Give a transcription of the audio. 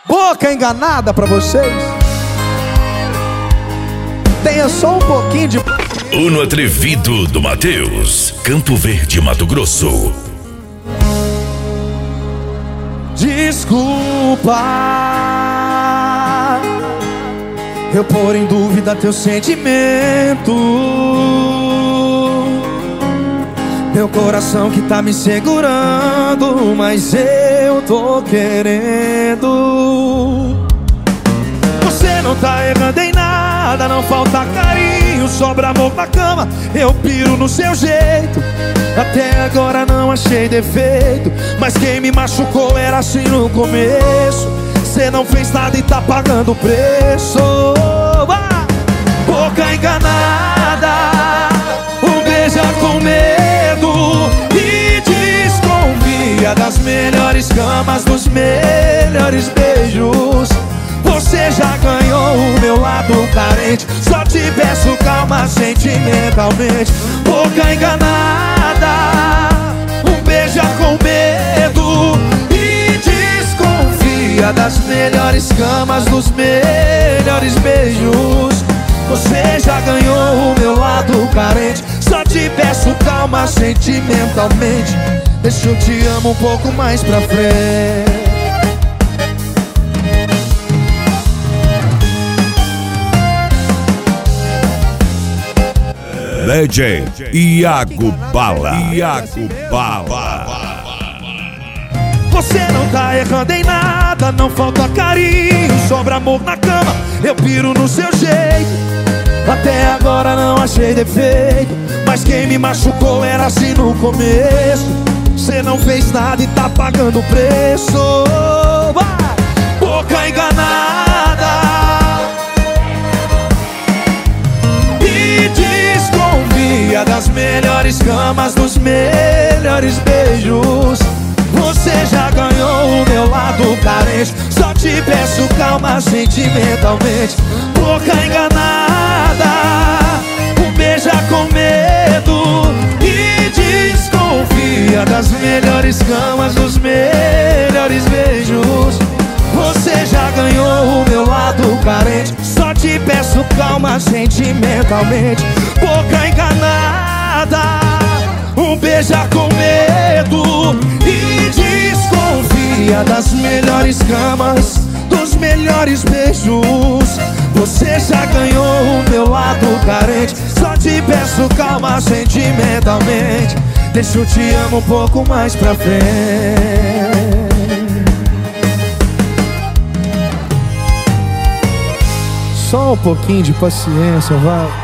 Boca enganada pra vocês. Tenha só um pouquinho de... Uno Atrevido do Matheus, Campo Verde, Mato Grosso. Desculpa eu pôr em dúvida teu sentimento, meu coração que tá me segurando, mas eu tô querendo. Você não tá errando em nada, não falta carinho, sobra amor na cama, eu piro no seu jeito. Até agora não achei defeito, mas quem me machucou era assim no começo. Cê não fez nada e tá pagando o preço. Boca enganada, beija com medo e desconfia das melhores camas, dos melhores beijos. Você já ganhou o meu lado carente, só te peço calma sentimentalmente. Boca enganada, beija com medo e desconfia das melhores camas, dos melhores beijos. Você já ganhou o meu lado carente, só te peço calma sentimentalmente. Deixa eu te amo um pouco mais pra frente. Legend Iago Bala. Iago Bala. Você não tá errando em nada, não falta carinho, sobra amor na cama, eu piro no seu jeito. Até agora não achei defeito, mas quem me machucou era assim no começo. Cê não fez nada e tá pagando o preço. Boca enganada e desconfia das melhores camas, dos melhores beijos. Você já ganhou o meu lado carente, só te peço calma sentimentalmente. Boca enganada, beija com medo e desconfia das melhores camas, dos melhores beijos. Você já ganhou o meu lado carente, só te peço calma sentimentalmente. Boca enganada, beija com medo e desconfia das melhores camas, dos melhores beijos. Você já ganhou o meu lado carente, só te peço calma sentimentalmente. Deixa eu te amo um pouco mais pra frente. Só um pouquinho de paciência, vai.